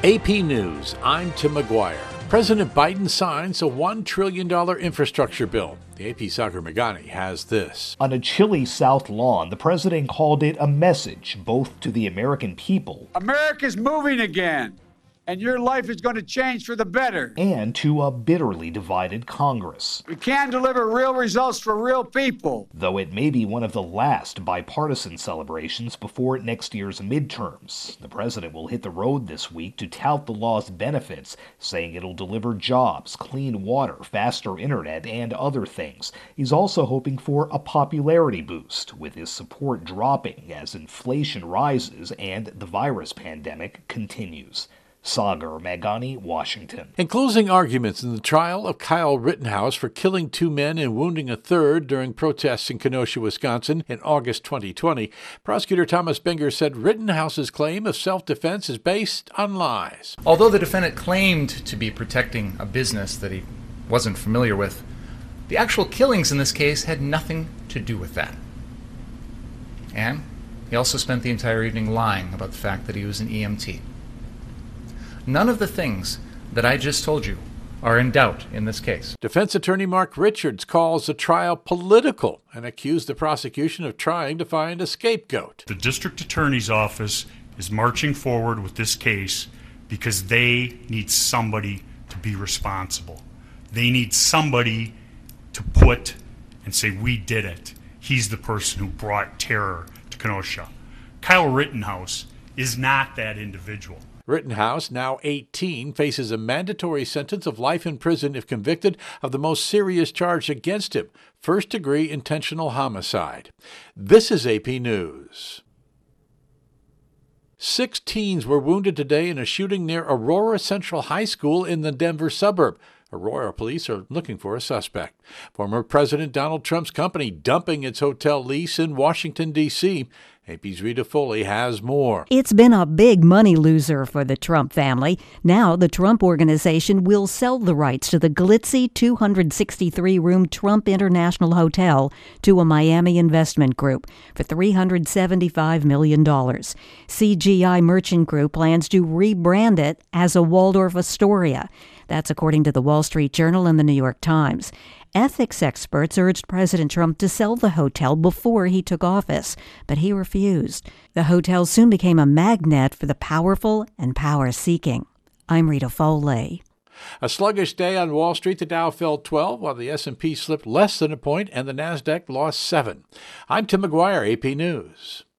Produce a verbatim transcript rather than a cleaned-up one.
A P News, I'm Tim McGuire. President Biden signs a one trillion dollars infrastructure bill. The A P's Sagar Meghani has this. On a chilly South Lawn, the president called it a message both to the American people. America's moving again, and your life is going to change for the better. And to a bitterly divided Congress. We can deliver real results for real people. Though it may be one of the last bipartisan celebrations before next year's midterms. The president will hit the road this week to tout the law's benefits, saying it'll deliver jobs, clean water, faster internet, and other things. He's also hoping for a popularity boost, with his support dropping as inflation rises and the virus pandemic continues. Sagar Meghani, Washington. In closing arguments in the trial of Kyle Rittenhouse for killing two men and wounding a third during protests in Kenosha, Wisconsin in August twenty twenty, prosecutor Thomas Binger said Rittenhouse's claim of self-defense is based on lies. Although the defendant claimed to be protecting a business that he wasn't familiar with, the actual killings in this case had nothing to do with that. And he also spent the entire evening lying about the fact that he was an E M T. None of the things that I just told you are in doubt in this case. Defense attorney Mark Richards calls the trial political and accused the prosecution of trying to find a scapegoat. The district attorney's office is marching forward with this case because they need somebody to be responsible. They need somebody to put and say, we did it. He's the person who brought terror to Kenosha. Kyle Rittenhouse is not that individual. Rittenhouse, now eighteen, faces a mandatory sentence of life in prison if convicted of the most serious charge against him, first-degree intentional homicide. This is A P News. Six teens were wounded today in a shooting near Aurora Central High School in the Denver suburb. Aurora police are looking for a suspect. Former President Donald Trump's company dumping its hotel lease in Washington, D C A P's Rita Foley has more. It's been a big money loser for the Trump family. Now the Trump Organization will sell the rights to the glitzy two hundred sixty-three room Trump International Hotel to a Miami investment group for three hundred seventy-five million dollars. C G I Merchant Group plans to rebrand it as a Waldorf Astoria. That's according to the Wall Street Journal and the New York Times. Ethics experts urged President Trump to sell the hotel before he took office, but he refused. The hotel soon became a magnet for the powerful and power-seeking. I'm Rita Foley. A sluggish day on Wall Street. The Dow fell twelve, while the S and P slipped less than a point, and the Nasdaq lost seven. I'm Tim McGuire, A P News.